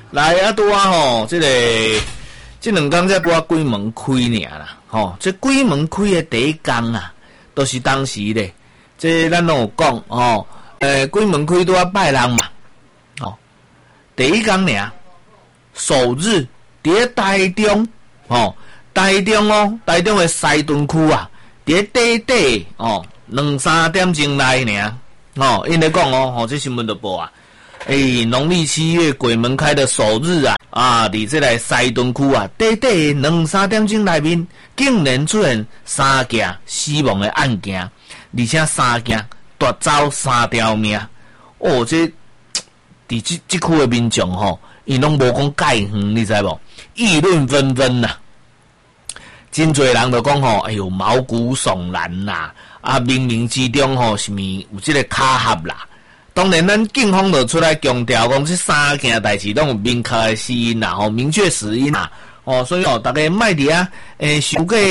来啊，拄啊吼，这两天才拄啊鬼门开尔啦，吼，这鬼门开的第一天啊，都是当时咧，这咱拢有讲吼，鬼门开拄啊拜人嘛，吼，第一天尔，首日伫台中，吼，台中的西屯区啊，伫底哦，2-3点钟来尔，哦，因咧讲哦，吼，这新闻就报啊。农历7月鬼门开的首日啊，伫这个西屯区啊，短2-3点钟内面，竟然出现3件死亡的案件，而且3件夺走3条命。哦，这伫这区的民众吼，因拢无讲介远，你知无？议论纷纷呐，真侪人就讲吼，哎呦，毛骨悚然呐！啊，冥冥之中吼，是咪有这个巧合啦？当然，咱警方就出来强调讲，这3件代志拢有明确的死因啦，吼，明确死因啦，哦，所以哦，大家莫伫啊，想过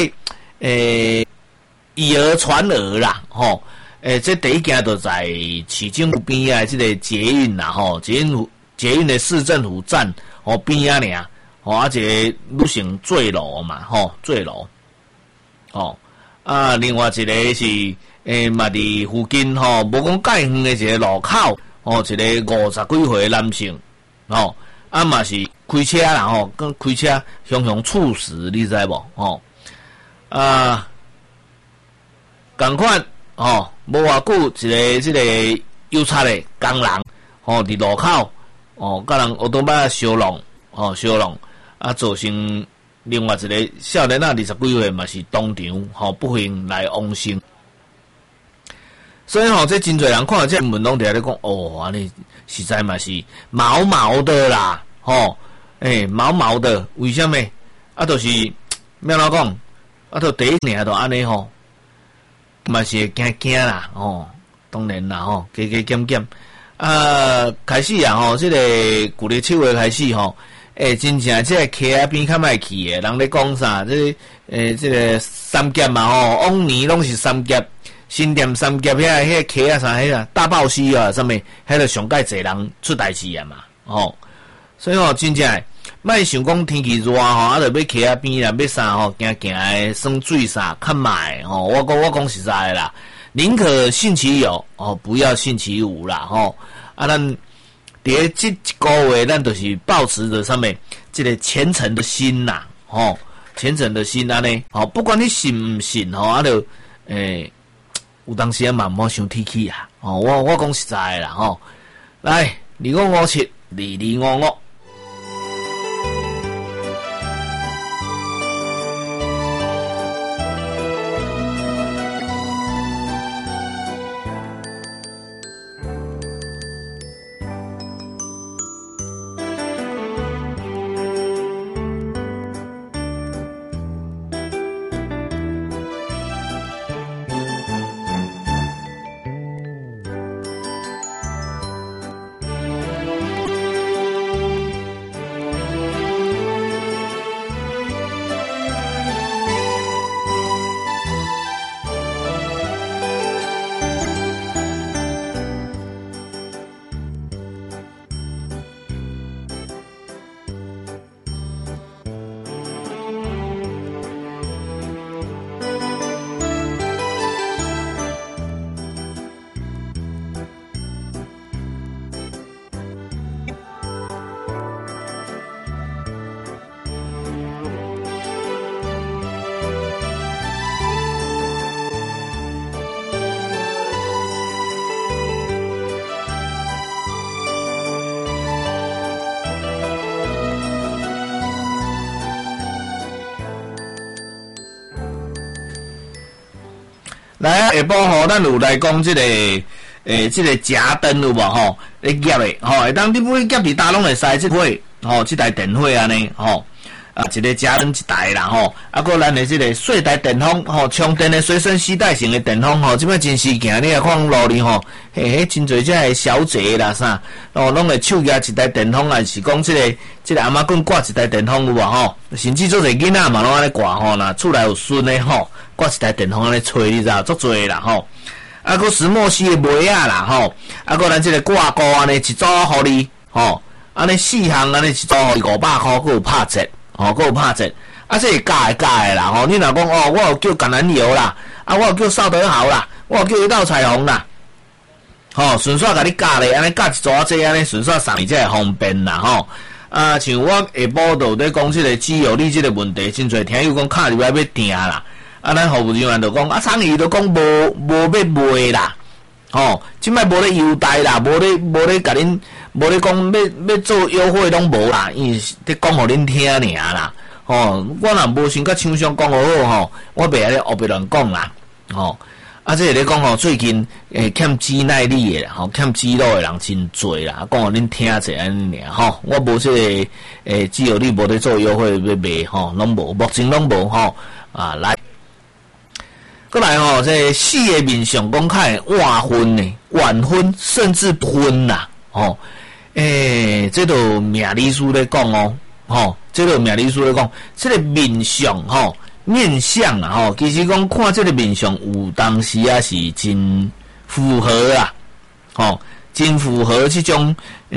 以讹传讹啦，吼，这第一件就在市政府边啊，这个捷运啦，吼，捷运的市政府站哦边啊尔，吼，而且女性坠楼嘛，吼，坠楼，哦，啊，另外一个是。嘛伫附近吼，无讲介远的一个路口，哦，一个50几岁的男性，哦，啊嘛是开车啦，吼，跟开车向猝死，你知无？哦，啊，同款，哦，无偌久，一个这个邮差的工人，哦，伫路口，哦，甲人奥多巴相撞，哦，相撞，啊，造成另外一个少年仔20几岁嘛是当场，吼，不幸来往生。所以吼，这真侪人看到这新闻拢伫咧讲，哦，安尼实在嘛是毛毛的啦，吼，毛毛的，为什么？啊，就是要怎讲？啊，就第一年就安尼吼，嘛是会惊啦，吼，当然啦，吼，加减，啊，开始啊，吼，这个旧历7月开始吼，真正这个溪仔边较歹去的，人咧讲啥？这个三劫嘛，吼，往年拢是三劫。新店三甲遐个溪啊啥迄个大爆溪啊，啥物，迄个上界侪人出代志啊嘛，吼，所以吼真正莫想讲天气热吼，啊，着要溪啊边啦，要啥吼，行诶耍水啥较慢吼，我讲实在啦，宁可信其有哦，不要信其无啦吼，啊，咱伫这一个月，咱就是抱持着啥物，这个虔诚的心呐，吼，虔诚的心安尼，吼，不管你信毋信吼，啊，着有当时啊，嘛毋好伤天气啊！哦，我讲实在啦，吼，来25572255。来啊，下晡吼，咱有来讲这个这个夹灯有无吼？咧夹的吼，会当你买夹伫搭拢会使即火吼，即台电火安尼吼，啊一个夹灯一台啦吼，啊个咱的这个细台电风吼，充电的随身携带型的电风吼，即摆真实行，你来看路里吼，真侪只个小姐啦啥，哦，拢会手举一台电风啊，是讲这个阿妈棍挂一台电风有无吼？甚至做侪囡仔嘛拢安尼挂吼，若厝内有孙的吼。挂一台电风安尼吹，你知道，足多啦吼。啊，个石墨烯的梅啊啦吼，啊个咱这个挂钩安尼一组互你吼， 安尼4项安尼一组500块，佫有拍折，佫有拍折。啊，这是假的啦，你若讲我有叫橄榄油啦，我有叫绍德豪啦，我有叫一道彩虹啦，顺续甲你加咧，安尼加一组这安尼顺续送你才会方便啦，像我下晡都咧讲即个自由力即个问题，真侪听友讲卡入来要订啦，咱服务人员就讲厂伊就讲无要卖啦，即摆无咧优待啦，无咧甲恁，无咧讲要做优惠拢无啦，因为伫讲互恁听尔啦。我若无先甲厂商讲好，我袂安尼胡白乱讲啦，这个咧讲最近欠肌耐力的欠肌肉的人真侪啦，讲互恁听者安尼尔我无这个只有你无咧做优惠要卖拢无，目前拢无来，过来这4个面相讲较会晚婚呢，晚婚甚至不婚啦，这都命理师咧讲这个命理师咧讲，这个面相面相啊其实讲看这个面相有当时啊是真符合啊，真符合这种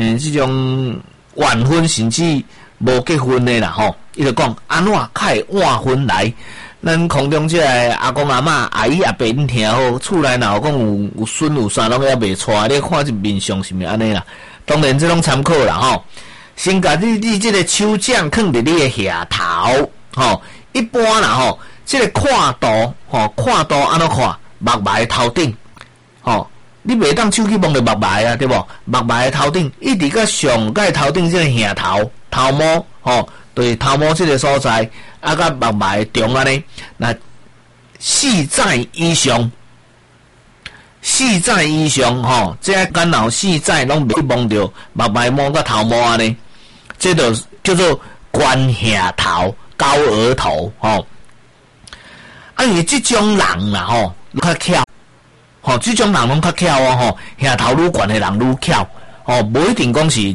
晚婚甚至无结婚的啦伊就讲安怎较会晚婚来，咱空中这个阿公阿嬷阿姨阿伯恁听好，厝内若有讲有孙有啥拢还未娶，你看这面相是毋是安尼啦？当然这种参考啦先甲你这个手掌放伫你的下头，一般啦这个看图看图安怎看？目眉头顶，你袂当手去摸着目眉啊，对无？目眉的头顶，一直到上盖头顶这个下头毛，就是头毛这个所在，甲目眉中安尼，那4指以上。4指以上这干扰4指拢袂摸着目眉毛甲头毛安尼，这就叫做关下头、高额头因为这种人啦较巧这种人拢较巧下头愈悬的人愈巧无一定讲是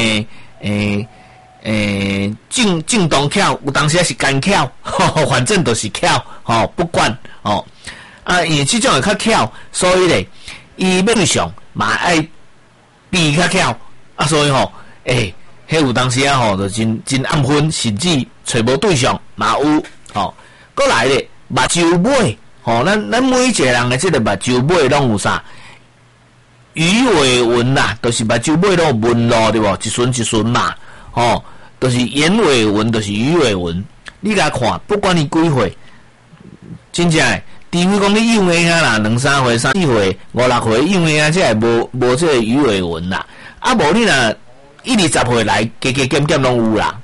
正当巧，有当时也是干巧反正都是巧不管因为这种会较巧，所以咧，伊面上嘛爱比较巧所以迄有当时就真暗昏，甚至找无对象嘛有过来咧，目睭尾咱每一个人的这个目睭尾拢有啥？鱼尾纹啦，就是目睭尾拢有纹路对无？一顺一顺嘛就是眼尾纹，就是鱼尾纹。你甲看，不管你几岁，真正的。除非讲你幼儿啊啦，2、3岁、3、4岁、5、6岁幼儿啊，这无这个鱼尾纹啦。无你若1、20岁来，加减减拢有啦，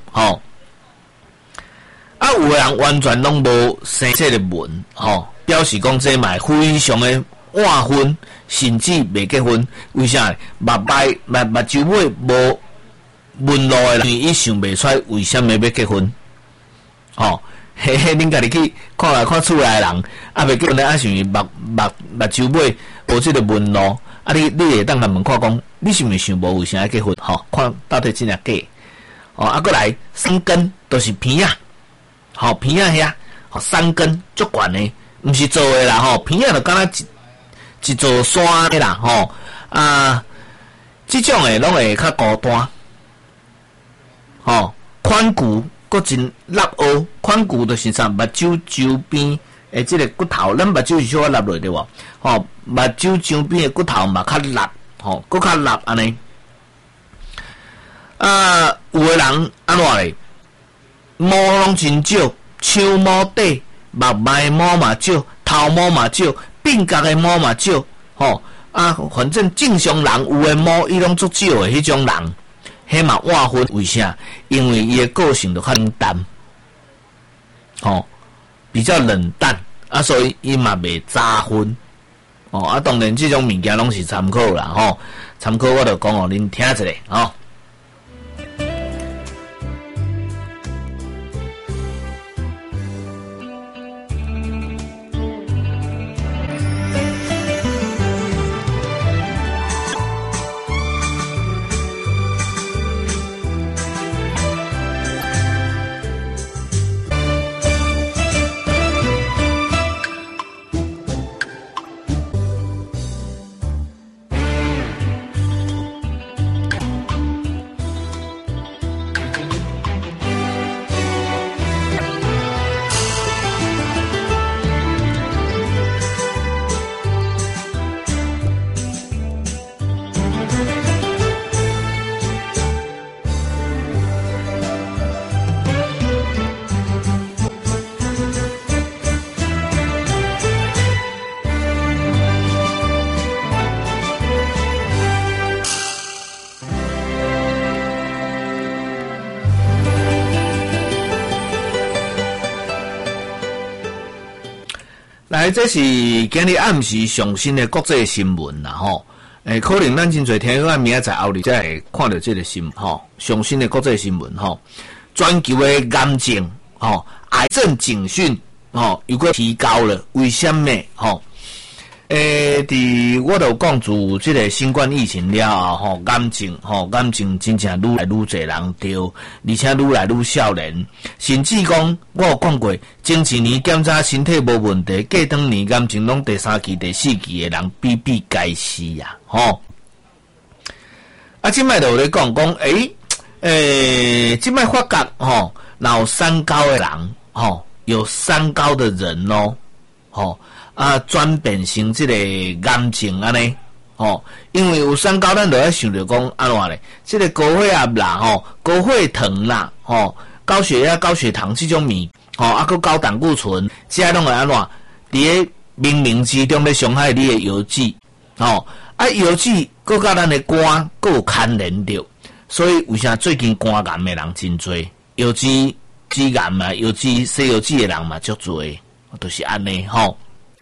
有的人完全拢无生这个纹，表示讲这嘛非常的晚婚，甚至未结婚。为啥？目睭尾无纹路的人，伊想袂出来为什么要结婚，恁家己去看来看厝内的人，袂结婚咧，是目睭尾无即个纹路，你会当来问看讲，你是毋是想无为啥要结婚？看到底真正假？过来3根都是鼻啊，鼻啊遐，3根足悬的，毋是做的啦，鼻啊就敢若一座山的啦，即种的拢会较孤单，髋骨。佫真立凹，髋骨就是啥？目睭周边诶，即个骨头，咱目睭是小可立落对无？目睭周边诶骨头嘛较立，佫较立安尼。有诶人安怎咧？毛拢真少，手毛短，目眉毛嘛少，头毛嘛少，鬓角诶毛嘛少，反正正常人有诶毛，伊拢足少诶，迄种人。迄嘛晚婚，为啥？因为伊的个性就较冷淡，比较冷淡所以伊嘛袂早婚，当然这种物件拢是参考啦，参考我就讲互恁听一下来，这是今日暗时上新的国际新闻啦吼。可能咱真侪听友明仔载后日才会看到这个新闻吼，上新的国际新闻吼，全球的癌症吼，癌症警讯吼又搁提高了，为什么吼？我就讲自这个新冠疫情了后，癌症真正愈来愈侪人得，而且愈来愈少年，甚至讲我有讲过，前一年检查身体无问题，过当年癌症拢第三期、第四期的人比比皆是啊，吼。即摆就有咧讲，即摆发觉吼，有三高的人吼，有三高的人咯，吼。转变成这个癌症安尼，因为有三高，咱就要想着讲安怎咧？这个高血压啦，高血糖啦，高血压、高血糖这种佮高胆固醇，这拢会安怎？伫个冥冥之中咧伤害你的腰肌，腰肌佮甲咱的肝佮有牵连着，所以为啥最近肝癌的人真多，腰肌癌嘛，西腰肌的人嘛足多，就是安尼吼。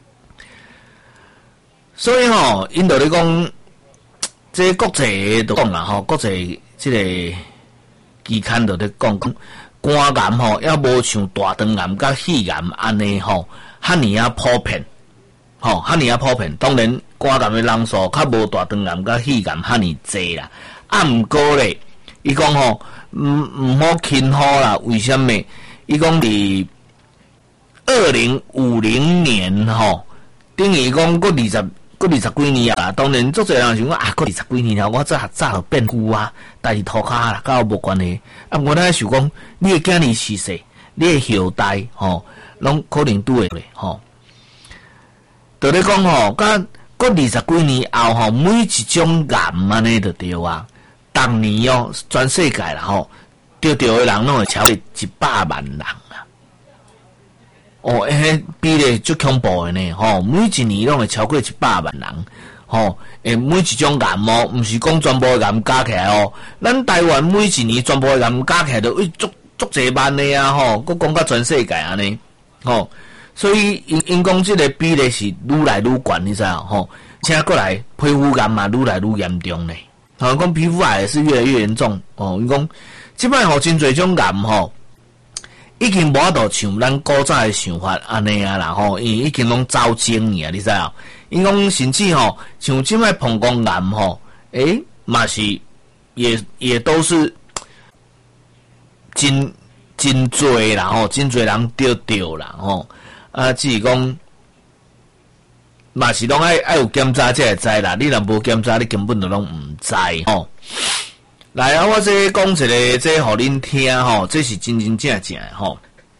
所以因就咧讲，这国际都讲啦国际这个期刊就咧讲，肝癌要无像大肠癌甲肺癌安尼遐尼啊普遍，遐尼啊普遍。当然，肝癌的人数较无大肠癌甲肺癌遐尼济啦。毋过咧，伊讲唔好轻忽啦。为什么？伊讲伫2050年等于讲过20几年啊，当然足侪人想讲过20几年了，我早就变故啊，但是涂骹啦，甲我无关系。我咧想讲，你的囝儿逝世，你的后代拢可能拄会咧就咧讲甲过20几年后每一种癌安尼就对啊，当年全世界啦得的人拢会超过100万人。比例足恐怖的呢，每一年拢会超过100万人，每一种癌毋是讲全部的癌加起来咱台湾每一年全部的癌加起来都足侪万的啊，佮讲到全世界安尼，所以因讲这个比例是愈来愈悬，你知道且过来皮肤癌嘛愈来愈严重呢，讲皮肤癌是越来越严重因讲即摆真侪种癌已经无法度像咱古早的想法安尼啊啦因为已经拢走精去啊，你知道？因讲甚至像即摆膀胱癌嘛是也都是真侪啦真侪人得啦只是讲嘛是拢爱有检查才会知啦，你若无检查，你根本就拢毋知来啊！我这讲一个，这互恁听这是真真正正的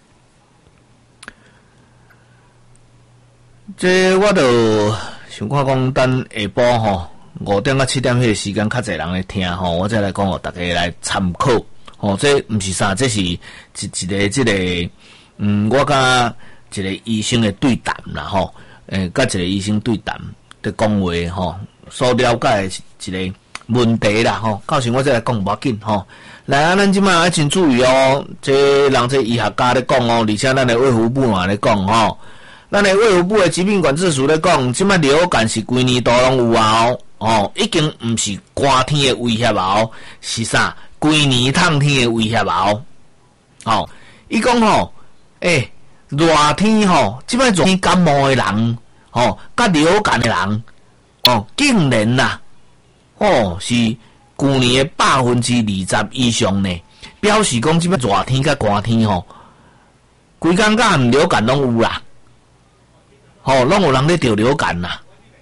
这我就想看讲，等下晡5点到7点迄个时间，较侪人来听我再来讲互大家来参考这毋是啥，这是一个这个我甲一个医生的对谈啦甲一个医生对谈的讲话所了解的一个问题啦到时我再来讲无要紧来咱即摆要真注意这人这医学家咧讲而且咱的卫福部嘛咧讲咱的卫福部的疾病管制署咧讲，即摆流感是规年度拢有已经毋是寒天的威胁是啥？规年烫天的威胁伊讲热天即摆热天感冒的人甲流感的人竟然啦是去年的20%以上呢，表示讲即摆热天甲寒天规工甲流感拢有啦，拢有人咧得流感啦。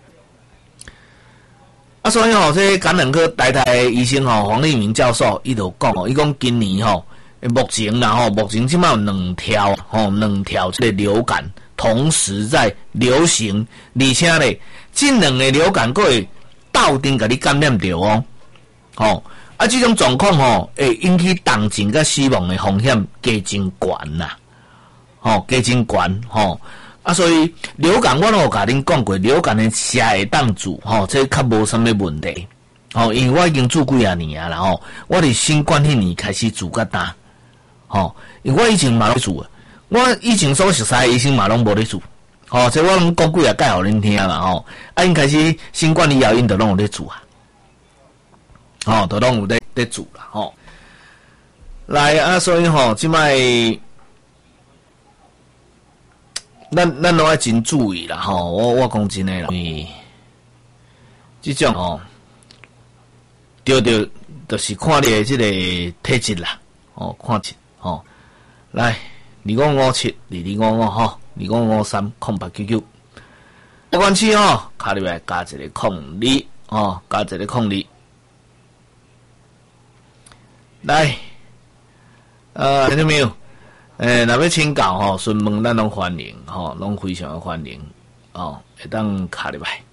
所以这感染科台大的医生黄立明教授伊就讲伊讲今年目前即摆有两条这个流感同时在流行，而且咧这两个流感佫会斗阵甲你感染着这种状况会引起重症甲死亡的风险加真悬啦，加真悬所以流感我都有甲恁讲过，流感的车会当住这较无啥物问题因为我已经住几啊年啊啦我伫新冠迄年开始住甲大因为我以前嘛咧住我以前所熟悉的医生嘛拢无咧住这我拢讲几啊解互恁听啦吼。因开始新冠以后，因都拢有咧做啊，都拢有咧做啦吼。来所以即摆咱拢爱真注意啦吼。我讲真诶啦，即种就是看你诶即个体质啦，看质来2557225525530899，不管起卡里来加一个02加一个02，来听到没有？若要请教询问咱拢欢迎拢非常的欢迎会当卡入来。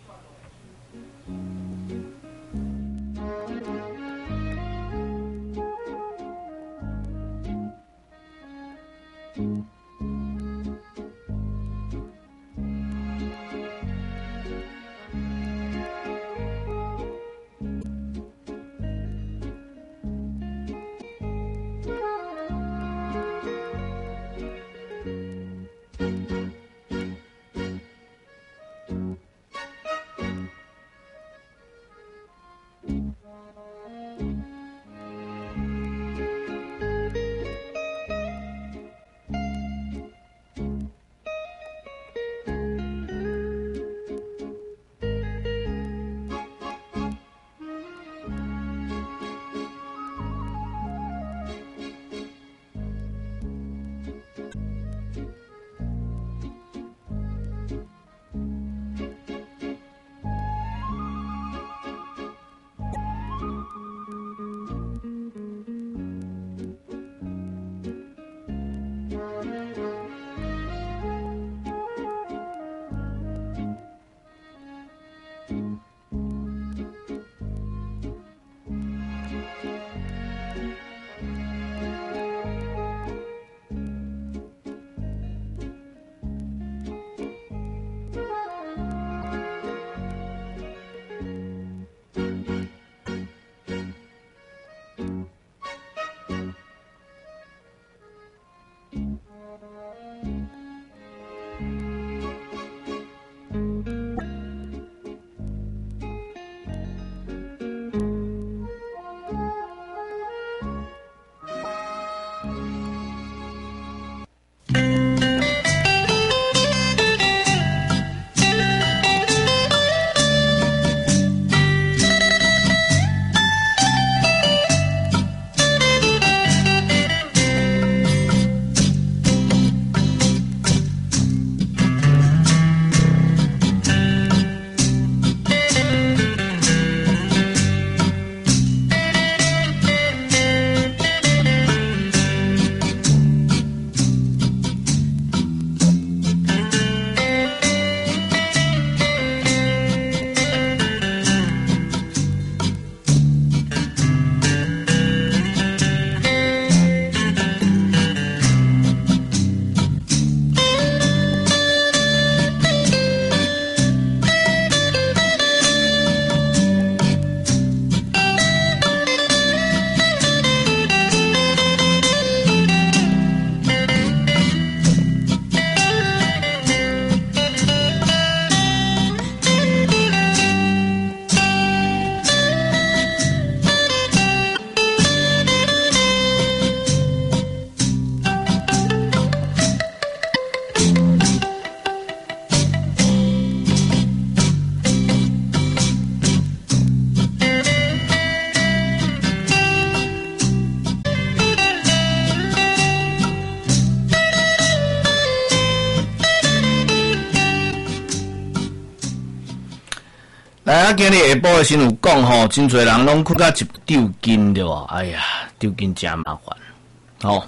今日下晡的时有讲真侪人拢困到一丢筋对无？哎呀，丢筋真麻烦。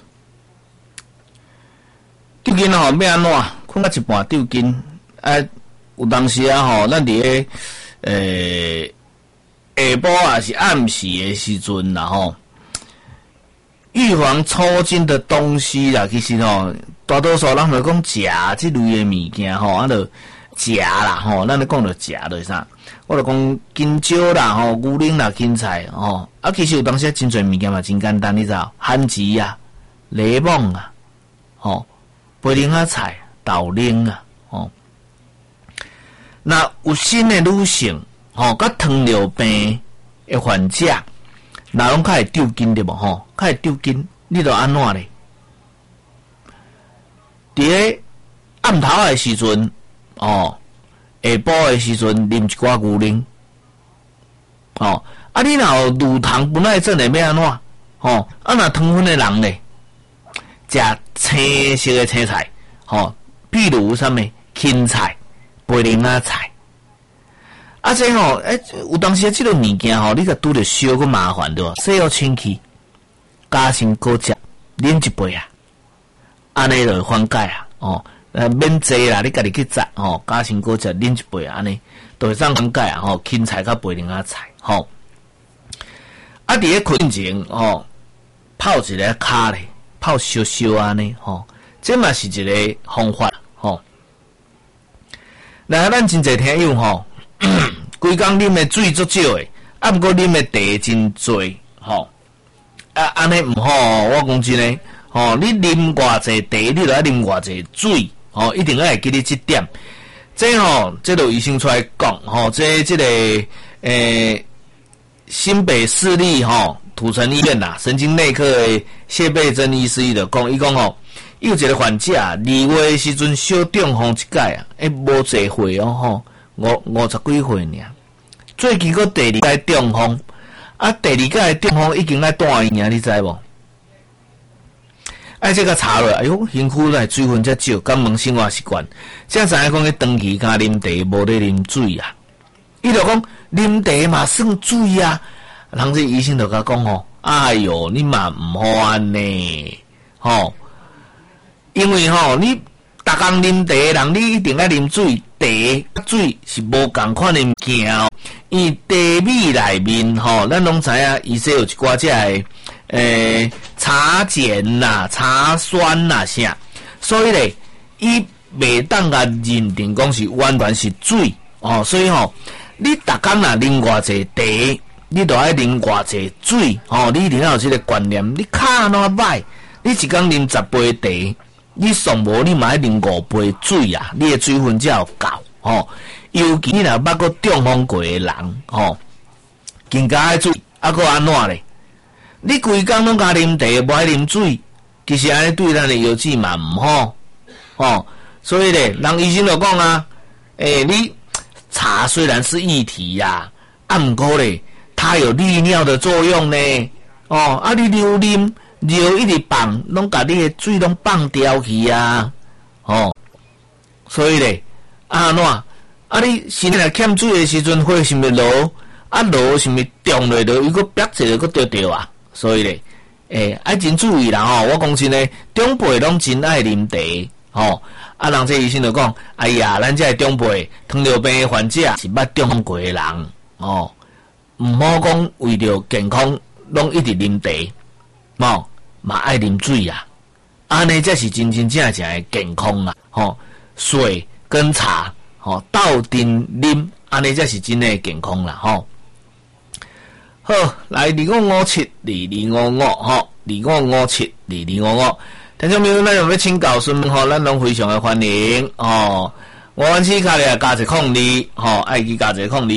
丢筋要安怎？困到一半丢筋，有当时咱伫下晡也是暗时的时阵啦预防抽筋的东西啦，其实大多数人就讲食即类的物件就食啦咱咧讲着食就是啥？我就讲金蕉啦牛奶啦芹菜其实有当时真侪物件嘛真简单，你知道？番薯啊、柠檬啊、培根仔菜、豆奶啊那有新的女性，甲糖尿病的患者，那拢较会丢筋对无较会丢筋，你着安怎咧？伫咧暗头的时阵，下晡的时阵啉一寡牛奶，你若有乳糖不耐症的要安怎？若糖分的人咧，食青色的青菜，譬如啥物芹菜、贝林仔菜。这有当时即个物件你甲拄着烧个麻烦对无？洗好清气，加先果汁，啉一杯啊，安尼就会缓解啊。免济啦，你家己去摘加先果汁啉一杯安尼，就会当缓解啊。芹菜甲贝林仔菜，伫咧困前泡一个骹咧，泡烧烧安尼这嘛是一个方法来，咱真侪听友规工啉的水足少诶，毋过啉的茶真多安尼毋好我讲真诶你啉偌济茶，你就要啉偌济水一定要会记得这点。这就医生出来讲这个新北市立土城医院神经内科的谢贝珍医师伊就讲，伊讲伊有一个患者2月时阵小中风一届无济岁50几岁尔，最近个第2届中风，第2届中风已经来住院你知无？这个查落，哎哟，身躯内水分遮少，敢问生活习惯，才知影讲迄长期甲啉茶，无咧啉水啊。伊就讲啉茶嘛算水啊，人这医生就甲讲哎哟，你嘛毋好安尼因为你逐工啉茶的人，你一定要啉水，茶水是无共款的物件因为茶米内面咱拢知影，伊说有一寡只的茶碱啦、茶酸啦啥，所以咧，伊袂当甲认定讲是完全是水所以你逐工若啉偌济茶，你就爱啉偌济水你一定要有这个观念。你骹哪歹，你一工啉10杯茶，你上无你嘛爱啉5杯水啊，你的水分才有够尤其你若捌过中风过的人更加爱水，搁安怎咧？你规工拢甲啉茶，无爱啉水，其实安尼对咱的腰子嘛毋好所以咧，人医生就讲啊，你茶虽然是液体呀，毋过咧，它有利尿的作用呢你流啉尿一直放，拢甲你的水拢放掉去啊所以咧，安怎你身体若欠水的时阵，会是毋是落落是毋是中落着，伊个憋一个个着啊。所以咧，爱真注意啦我讲真诶，长辈拢真爱啉茶人这医生就讲，哎呀，咱这长辈糖尿病的患者是捌中风过的人毋好讲为着健康拢一直啉茶嘛爱啉水啊，安尼才是真真正正的健康啊水跟茶斗阵啉，安尼才是真的健康啦好，来255722552525，听众朋友，咱有要请教询问咱拢非常的欢迎我阮市卡咧加一02爱去加一02。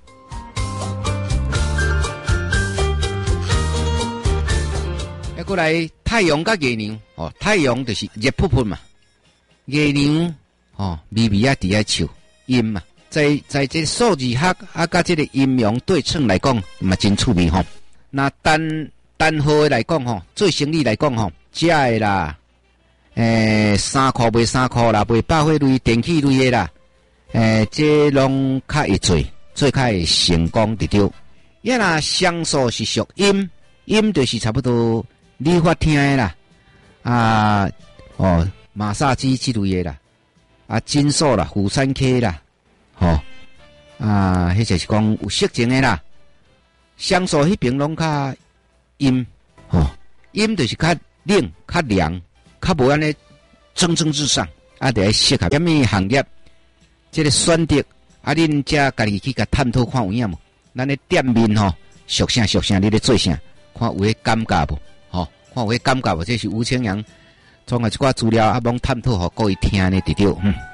过来太阳甲月亮太阳就是热扑扑嘛，月亮微微啊伫遐笑阴嘛，在这数字学甲这个阴阳对称来讲嘛真趣味那单号来讲做生意来讲遮的啦3块卖3块啦，卖百货类电器类的啦这拢较会做较会成功伫着。若相数是属阴，阴就是差不多你发听的啦马萨基之类的啦金属啦、虎山 K 啦迄就是讲有色情的啦，相数迄边拢较阴阴就是较冷、较凉、较无安尼蒸蒸日上得适合什么行业，这个选择恁遮家己去甲探讨看有影无？咱的店面属啥，你咧做啥？看有迄感觉无？看有迄感觉无？这是吴清阳从一寡资料帮探讨互各位听呢，对着